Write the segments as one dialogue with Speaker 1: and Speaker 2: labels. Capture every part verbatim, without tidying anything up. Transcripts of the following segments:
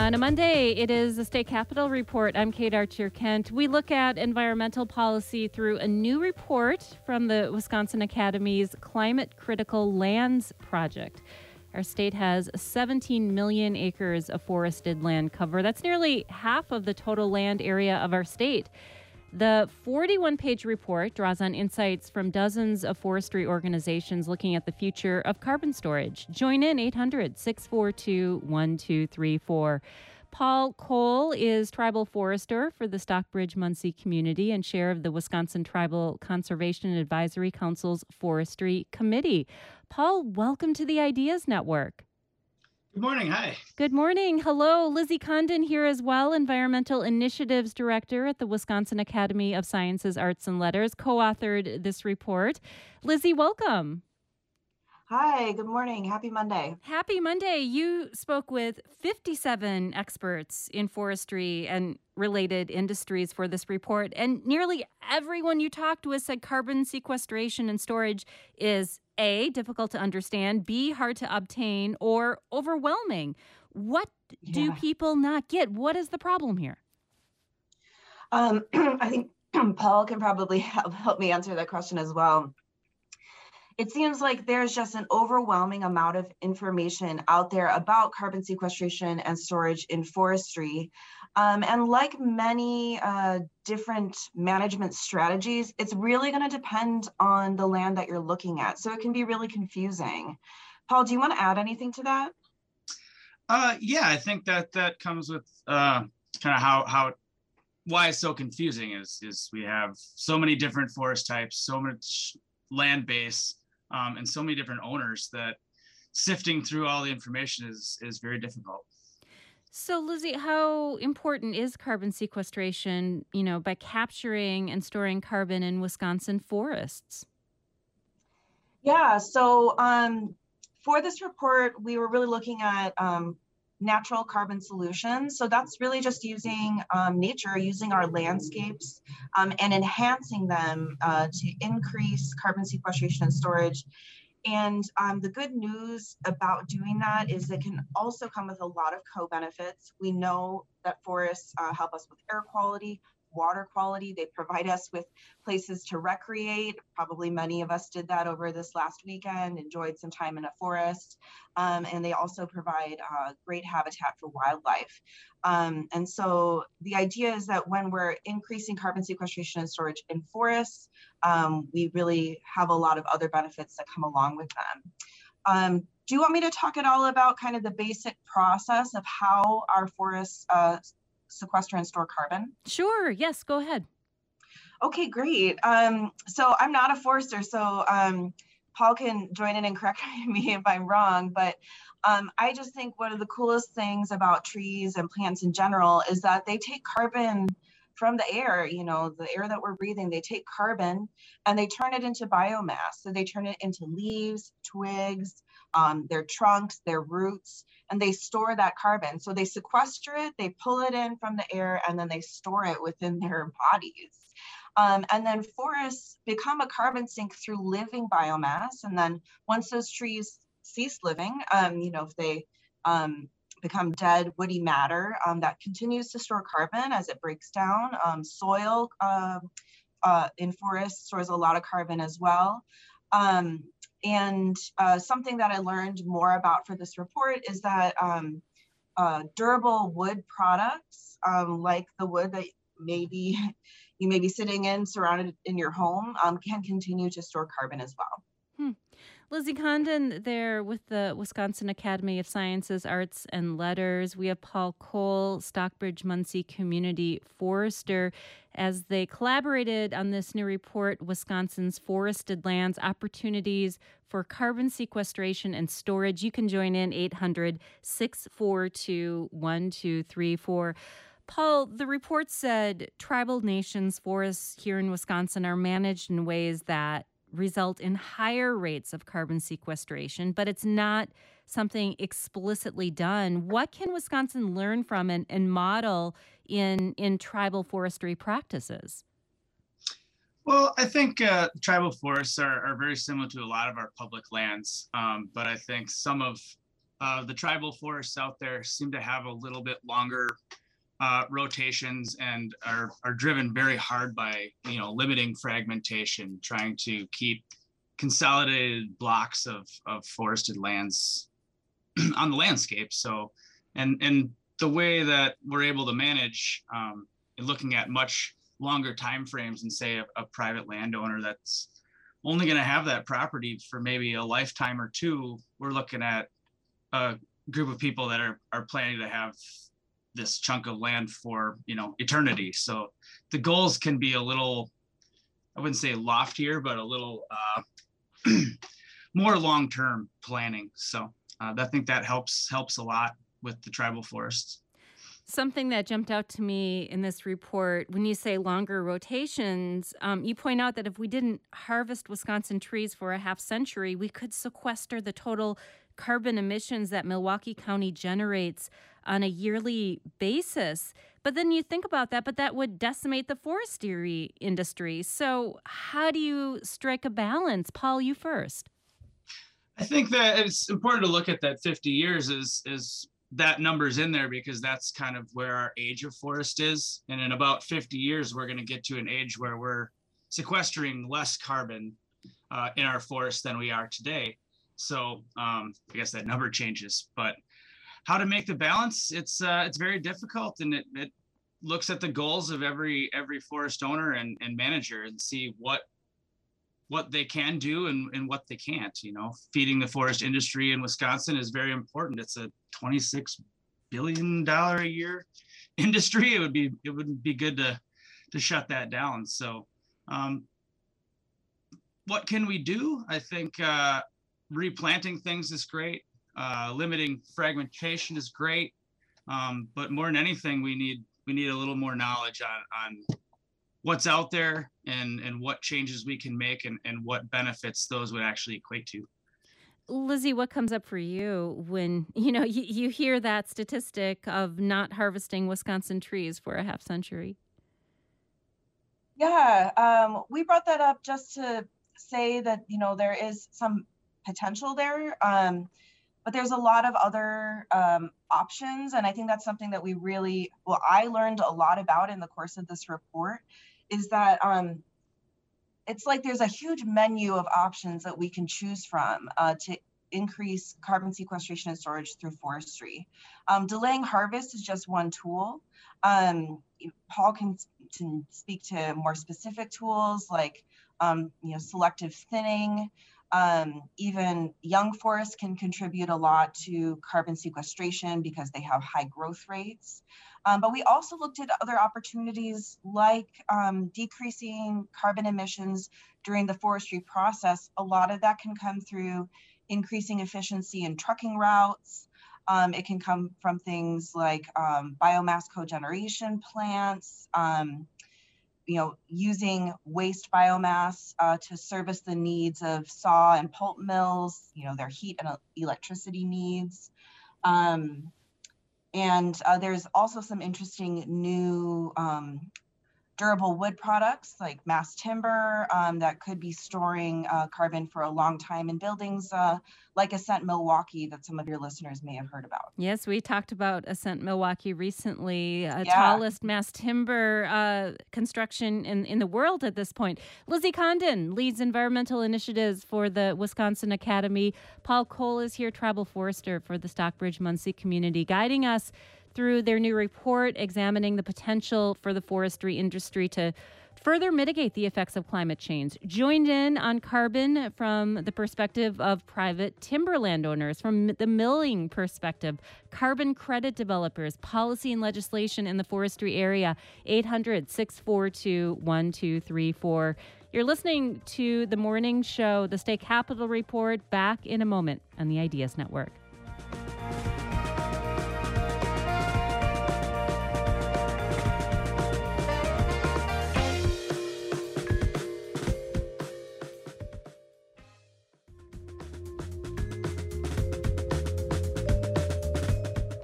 Speaker 1: On a Monday, it is the State Capitol Report. I'm Kate Archer-Kent. We look at environmental policy through a new report from the Wisconsin Academy's Climate Critical Lands Project. Our state has seventeen million acres of forested land cover. That's nearly half of the total land area of our state. The forty-one page report draws on insights from dozens of forestry organizations looking at the future of carbon storage. Join in eight hundred, six four two, one two three four. Paul Cole is tribal forester for the Stockbridge-Muncie community and chair of the Wisconsin Tribal Conservation Advisory Council's Forestry Committee. Paul, welcome to the Ideas Network.
Speaker 2: Good morning. Hi.
Speaker 1: Good morning. Hello. Lizzie Condon here as well, Environmental Initiatives Director at the Wisconsin Academy of Sciences, Arts, and Letters, co-authored this report. Lizzie, welcome.
Speaker 3: Hi, good morning. Happy Monday.
Speaker 1: Happy Monday. You spoke with fifty-seven experts in forestry and related industries for this report, and nearly everyone you talked with said carbon sequestration and storage is A, difficult to understand, B, hard to obtain, or overwhelming. What do
Speaker 3: Yeah.
Speaker 1: people not get? What is the problem here?
Speaker 3: Um, I think Paul can probably help, help me answer that question as well. It seems like there's just an overwhelming amount of information out there about carbon sequestration and storage in forestry. Um, and like many uh, different management strategies, it's really going to depend on the land that you're looking at. So it can be really confusing. Paul, do you want to add anything to that?
Speaker 2: Uh, yeah, I think that that comes with uh, kind of how how why it's so confusing is is we have so many different forest types, so much land base, um, and so many different owners that sifting through all the information is is very difficult.
Speaker 1: So, Lizzie, how important is carbon sequestration, you know, by capturing and storing carbon in Wisconsin forests?
Speaker 3: Yeah, so um, for this report, we were really looking at um, natural carbon solutions. So that's really just using um, nature, using our landscapes um, and enhancing them uh, to increase carbon sequestration and storage. And um, the good news about doing that is it can also come with a lot of co-benefits. We know that forests uh, help us with air quality, water quality. They provide us with places to recreate. Probably many of us did that over this last weekend, enjoyed some time in a forest. Um, and they also provide uh, great habitat for wildlife. Um, and so the idea is that when we're increasing carbon sequestration and storage in forests, um, we really have a lot of other benefits that come along with them. Um, do you want me to talk at all about kind of the basic process of how our forests uh, sequester and store carbon?
Speaker 1: Sure. Yes, go ahead.
Speaker 3: Okay, great. Um, so I'm not a forester, so um, Paul can join in and correct me if I'm wrong, but um, I just think one of the coolest things about trees and plants in general is that they take carbon from the air, you know, the air that we're breathing. They take carbon and they turn it into biomass. So they turn it into leaves, twigs, um, their trunks, their roots, and they store that carbon. So they sequester it, they pull it in from the air, and then they store it within their bodies. Um, and then forests become a carbon sink through living biomass. And then once those trees cease living, um, you know, if they um, become dead woody matter, um, that continues to store carbon as it breaks down. Um, soil uh, uh, in forests stores a lot of carbon as well. Um, and uh, something that I learned more about for this report is that um, uh, durable wood products, um, like the wood that maybe you may be sitting in, surrounded in your home, um, can continue to store carbon as well.
Speaker 1: Hmm. Lizzie Condon there with the Wisconsin Academy of Sciences, Arts, and Letters. We have Paul Cole, Stockbridge-Muncie Community Forester, as they collaborated on this new report, Wisconsin's Forested Lands, Opportunities for Carbon Sequestration and Storage. You can join in eight hundred, six four two, one two three four. Paul, the report said tribal nations' forests here in Wisconsin are managed in ways that result in higher rates of carbon sequestration, but it's not something explicitly done. What can Wisconsin learn from and, and model in, in tribal forestry practices?
Speaker 2: Well, I think uh, tribal forests are, are very similar to a lot of our public lands, um, but I think some of uh, the tribal forests out there seem to have a little bit longer uh, rotations and are, are driven very hard by, you know, limiting fragmentation, trying to keep consolidated blocks of, of forested lands on the landscape. So, and, and the way that we're able to manage um, and looking at much longer timeframes and say a, a private landowner that's only going to have that property for maybe a lifetime or two, we're looking at a group of people that are, are planning to have this chunk of land for, you know, eternity. So the goals can be a little, I wouldn't say loftier, but a little uh, more long-term planning. So uh, I think that helps helps a lot with the tribal forests.
Speaker 1: Something that jumped out to me in this report, when you say longer rotations, um, you point out that if we didn't harvest Wisconsin trees for a half century, we could sequester the total carbon emissions that Milwaukee County generates on a yearly basis. But then you think about that, but that would decimate the forestry industry. So how do you strike a balance? Paul, you first.
Speaker 2: I think that it's important to look at that fifty years is, is that number's in there because that's kind of where our age of forest is. And in about fifty years, we're going to get to an age where we're sequestering less carbon uh, in our forests than we are today. So um, I guess that number changes, but how to make the balance, it's uh, it's very difficult, and it, it looks at the goals of every every forest owner and, and manager and see what what they can do and, and what they can't. You know, feeding the forest industry in Wisconsin is very important. It's a twenty-six billion dollars a year industry. It would be it would be good to to shut that down. So um, what can we do? I think uh, replanting things is great. Uh, limiting fragmentation is great. Um, but more than anything, we need we need a little more knowledge on, on what's out there and, and what changes we can make and, and what benefits those would actually equate to.
Speaker 1: Lizzie, what comes up for you when, you know, you, you hear that statistic of not harvesting Wisconsin trees for a half century?
Speaker 3: Yeah, um, we brought that up just to say that, you know, there is some potential there, um, but there's a lot of other um, options. And I think that's something that we really, well, I learned a lot about in the course of this report, is that um, it's like there's a huge menu of options that we can choose from uh, to increase carbon sequestration and storage through forestry. Um, delaying harvest is just one tool. Um, Paul can, can speak to more specific tools like um, you know, selective thinning. Um, even young forests can contribute a lot to carbon sequestration because they have high growth rates. Um, but we also looked at other opportunities like um, decreasing carbon emissions during the forestry process. A lot of that can come through increasing efficiency in trucking routes. Um, it can come from things like um, biomass cogeneration plants, um, you know, using waste biomass uh, to service the needs of saw and pulp mills, you know, their heat and electricity needs. Um, and uh, there's also some interesting new um, durable wood products like mass timber um, that could be storing uh, carbon for a long time in buildings uh, like Ascent Milwaukee that some of your listeners may have heard about.
Speaker 1: Yes, we talked about Ascent Milwaukee recently, uh,
Speaker 3: yeah.
Speaker 1: tallest mass timber uh, construction in, in the world at this point. Lizzie Condon leads environmental initiatives for the Wisconsin Academy. Paul Cole is here, tribal forester for the Stockbridge-Muncie community, guiding us through their new report examining the potential for the forestry industry to further mitigate the effects of climate change. Joined in on carbon from the perspective of private timber landowners, from the milling perspective, carbon credit developers, policy and legislation in the forestry area. eight hundred, six four two, one two three four. You're listening to The Morning Show, the State Capitol Report, back in a moment on the Ideas Network.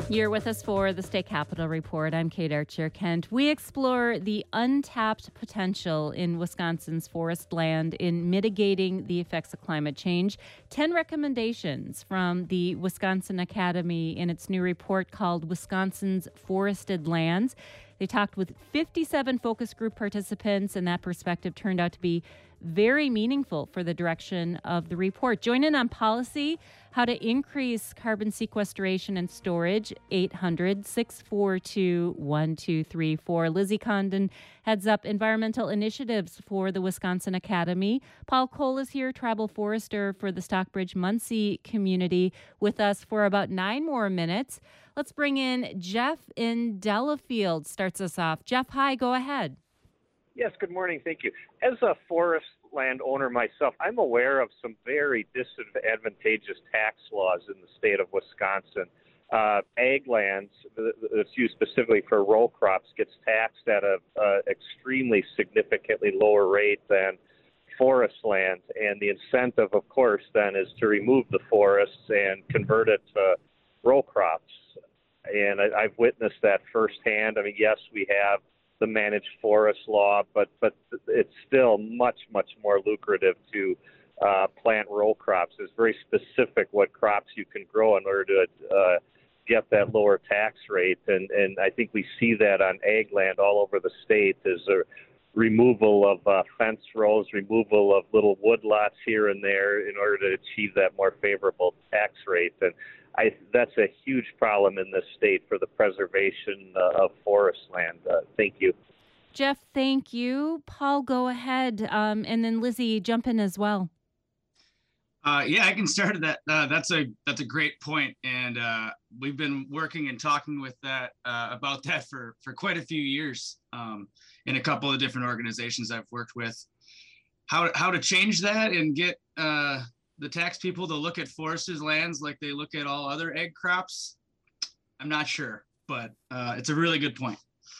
Speaker 1: You're with us for the State Capitol Report. I'm Kate Archer-Kent. We explore the untapped potential in Wisconsin's forest land in mitigating the effects of climate change. Ten recommendations from the Wisconsin Academy in its new report called Wisconsin's Forested Lands. They talked with fifty-seven focus group participants, and that perspective turned out to be very meaningful for the direction of the report. Join in on policy, how to increase carbon sequestration and storage, eight hundred, six four two, one two three four. Lizzie Condon heads up environmental initiatives for the Wisconsin Academy. Paul Cole is here, tribal forester for the Stockbridge-Muncie community, with us for about nine more minutes. Let's bring in Jeff in Delafield, starts us off. Jeff, hi, go ahead.
Speaker 4: Yes, good morning. Thank you. As a forest land owner myself, I'm aware of some very disadvantageous tax laws in the state of Wisconsin. Uh, ag lands that's used specifically for row crops gets taxed at an extremely significantly lower rate than forest land. And the incentive, of course, then is to remove the forests and convert it to row crops. And I, I've witnessed that firsthand. I mean, yes, we have the managed forest law, but but it's still much, much more lucrative to uh, plant row crops. It's very specific what crops you can grow in order to uh, get that lower tax rate. And, and I think we see that on ag land all over the state. There's a removal of uh, fence rows, removal of little wood lots here and there in order to achieve that more favorable tax rate. And I, that's a huge problem in this state for the preservation uh, of forest land. Uh, thank you.
Speaker 1: Jeff, thank you. Paul, go ahead. Um, and then Lizzie, jump in as well.
Speaker 2: Uh, yeah, I can start that. Uh, that's a that's a great point, and uh, we've been working and talking with that uh, about that for for quite a few years um, in a couple of different organizations I've worked with. How how to change that and get uh, the tax people to look at forested lands like they look at all other ag crops, I'm not sure, but uh, it's a really good point.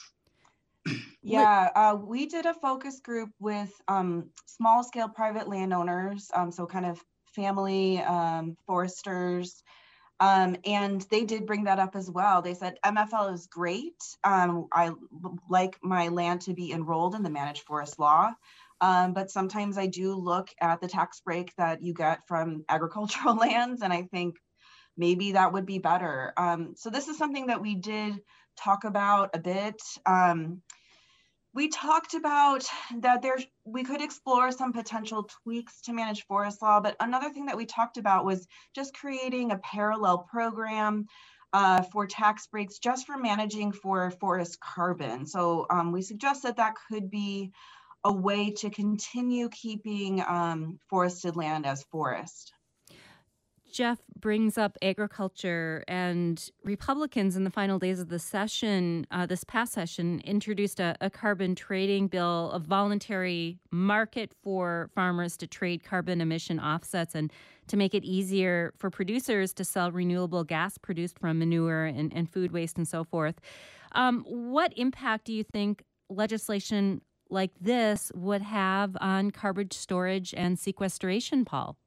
Speaker 3: Yeah, uh, we did a focus group with um, small scale private landowners, um, so kind of family um, foresters, um, and they did bring that up as well. They said M F L is great. Um, I like my land to be enrolled in the managed forest law. Um, but sometimes I do look at the tax break that you get from agricultural lands, and I think maybe that would be better. Um, so this is something that we did talk about a bit. Um, we talked about that there we could explore some potential tweaks to managed forest law, but another thing that we talked about was just creating a parallel program uh, for tax breaks just for managing for forest carbon. So um, we suggest that that could be a way to continue keeping um, forested land as forest.
Speaker 1: Jeff brings up agriculture, and Republicans in the final days of the session, uh, this past session, introduced a, a carbon trading bill, a voluntary market for farmers to trade carbon emission offsets and to make it easier for producers to sell renewable gas produced from manure and, and food waste and so forth. Um, what impact do you think legislation like this would have on carbon storage and sequestration, Paul?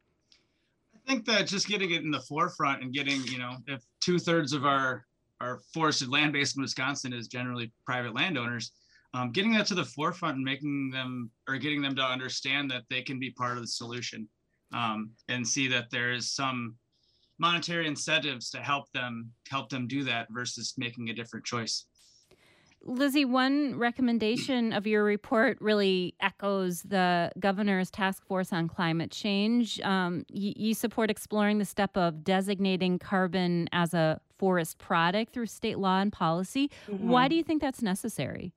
Speaker 2: I think that just getting it in the forefront and getting, you know, if two thirds of our, our forested land base in Wisconsin is generally private landowners, um, getting that to the forefront and making them or getting them to understand that they can be part of the solution um, and see that there is some monetary incentives to help them help them do that versus making a different choice.
Speaker 1: Lizzie, one recommendation of your report really echoes the governor's task force on climate change. Um, you, you support exploring the step of designating carbon as a forest product through state law and policy. Mm-hmm. Why do you think that's necessary?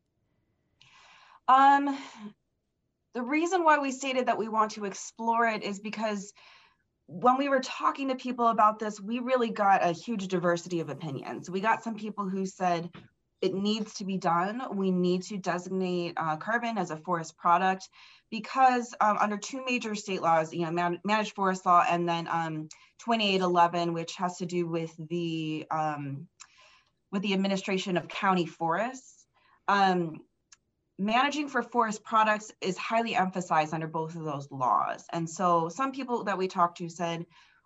Speaker 3: Um, the reason why we stated that we want to explore it is because when we were talking to people about this, we really got a huge diversity of opinions. We got some people who said, it needs to be done. We need to designate uh, carbon as a forest product because um, under two major state laws, you know, man- managed forest law and then um, twenty-eight eleven, which has to do with the um, with the administration of county forests. Um, managing for forest products is highly emphasized under both of those laws. And so some people that we talked to said,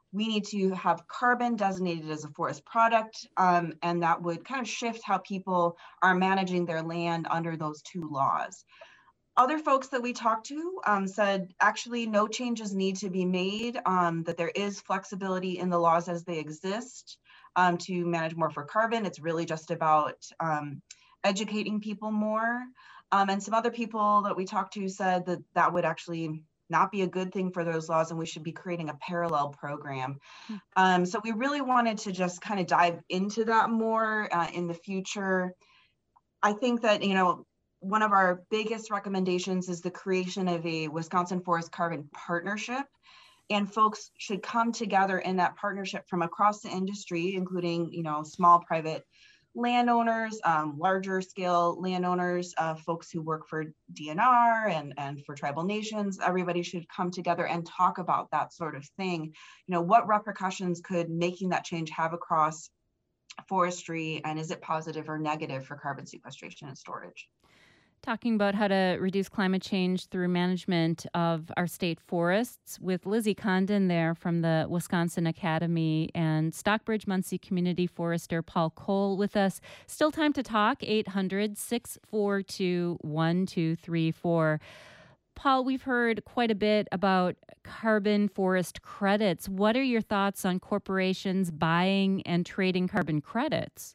Speaker 3: we need to have carbon designated as a forest product, um, and that would kind of shift how people are managing their land under those two laws. Other folks that we talked to um, said actually no changes need to be made, um, that there is flexibility in the laws as they exist um, to manage more for carbon. It's really just about um, educating people more. Um, and some other people that we talked to said that that would actually not be a good thing for those laws, and we should be creating a parallel program. Um, so we really wanted to just kind of dive into that more uh, in the future. I think that, you know, one of our biggest recommendations is the creation of a Wisconsin Forest Carbon Partnership. And folks should come together in that partnership from across the industry, including, you know, small private landowners, um, larger scale landowners, uh, folks who work for D N R and, and for tribal nations. Everybody should come together and talk about that sort of thing. You know, what repercussions could making that change have across forestry, and is it positive or negative for carbon sequestration and storage?
Speaker 1: Talking about how to reduce climate change through management of our state forests with Lizzie Condon there from the Wisconsin Academy, and Stockbridge Muncie Community Forester Paul Cole with us. Still time to talk, eight hundred, six four two, one two three four. Paul, we've heard quite a bit about carbon forest credits. What are your thoughts on corporations buying and trading carbon credits?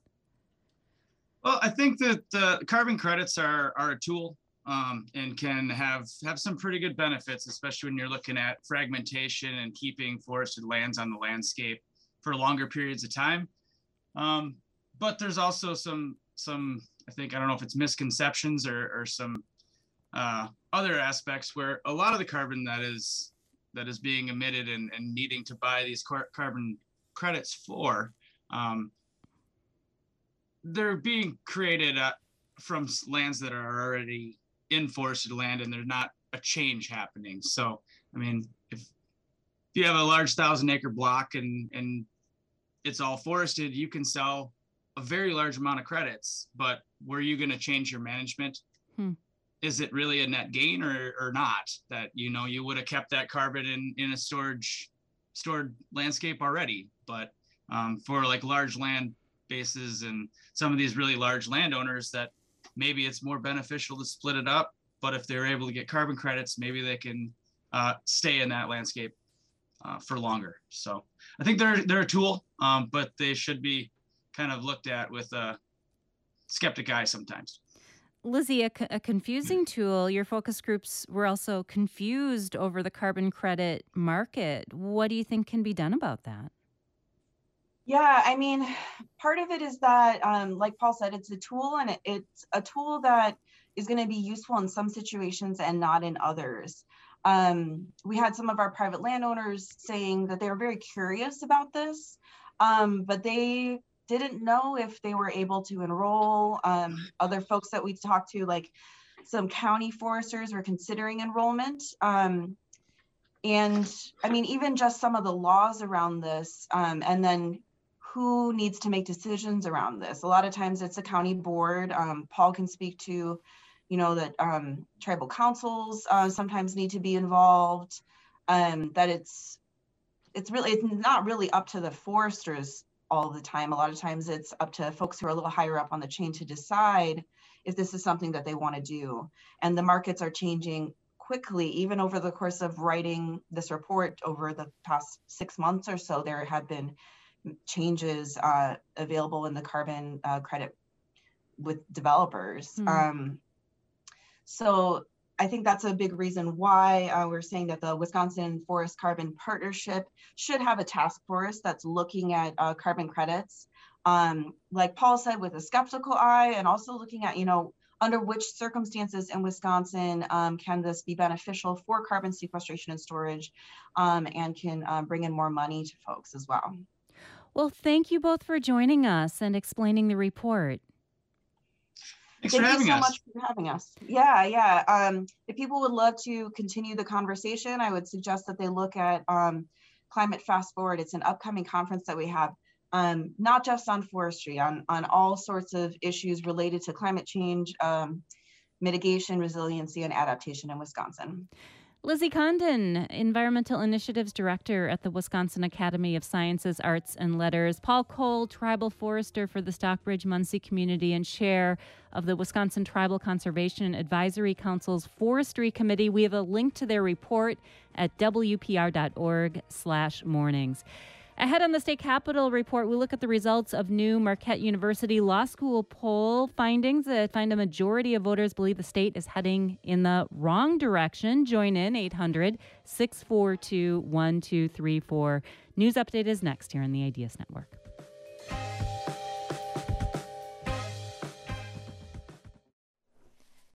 Speaker 2: Well, I think that uh, carbon credits are, are a tool um, and can have, have some pretty good benefits, especially when you're looking at fragmentation and keeping forested lands on the landscape for longer periods of time. Um, but there's also some, some, I think, I don't know if it's misconceptions or, or some uh, other aspects where a lot of the carbon that is, that is being emitted and, and needing to buy these car- carbon credits for, um, they're being created uh, from lands that are already in forested land, and there's not a change happening. So, I mean, if, if you have a large thousand acre block and, and it's all forested, you can sell a very large amount of credits, but were you going to change your management? Hmm. Is it really a net gain or, or not? That, you know, you would have kept that carbon in, in a storage stored landscape already, but um, for like large land bases and some of these really large landowners, that maybe it's more beneficial to split it up, but if they're able to get carbon credits, maybe they can uh, stay in that landscape uh, for longer. So I think they're they're a tool, um, but they should be kind of looked at with a skeptic eye sometimes.
Speaker 1: Lizzie, a, a confusing tool. Your focus groups were also confused over the carbon credit market. What do you think can be done about that?
Speaker 3: Yeah, I mean, part of it is that, um, like Paul said, it's a tool, and it, it's a tool that is going to be useful in some situations and not in others. Um, we had some of our private landowners saying that they were very curious about this, um, but they didn't know if they were able to enroll. Um, other folks that we talked to, like some county foresters, were considering enrollment. Um, and I mean, even just some of the laws around this, um, and then who needs to make decisions around this. A lot of times it's a county board. Um, Paul can speak to, you know, that um, tribal councils uh, sometimes need to be involved, um, that it's, it's really, it's not really up to the foresters all the time. A lot of times it's up to folks who are a little higher up on the chain to decide if this is something that they want to do. And the markets are changing quickly. Even over the course of writing this report over the past six months or so, there have been changes uh, available in the carbon uh, credit with developers. Mm. Um, so I think that's a big reason why uh, we're saying that the Wisconsin Forest Carbon Partnership should have a task force that's looking at uh, carbon credits. Um, like Paul said, with a skeptical eye, and also looking at, you know, under which circumstances in Wisconsin um, can this be beneficial for carbon sequestration and storage, um, and can uh, bring in more money to folks as well.
Speaker 1: Well, thank you both for joining us and explaining the report.
Speaker 2: Thanks
Speaker 3: Thank
Speaker 2: for having
Speaker 3: you so
Speaker 2: us.
Speaker 3: much for having us. Yeah, yeah. Um, if people would love to continue the conversation, I would suggest that they look at um, Climate Fast Forward. It's an upcoming conference that we have, um, not just on forestry, on, on all sorts of issues related to climate change, um, mitigation, resiliency, and adaptation in Wisconsin.
Speaker 1: Lizzie Condon, Environmental Initiatives Director at the Wisconsin Academy of Sciences, Arts, and Letters. Paul Cole, Tribal Forester for the Stockbridge-Muncie community and Chair of the Wisconsin Tribal Conservation Advisory Council's Forestry Committee. We have a link to their report at w p r dot org slash mornings. Ahead on the State Capitol Report, we look at the results of new Marquette University Law School poll findings that find a majority of voters believe the state is heading in the wrong direction. Join in eight hundred, six four two, one two three four. News Update is next here on the Ideas Network.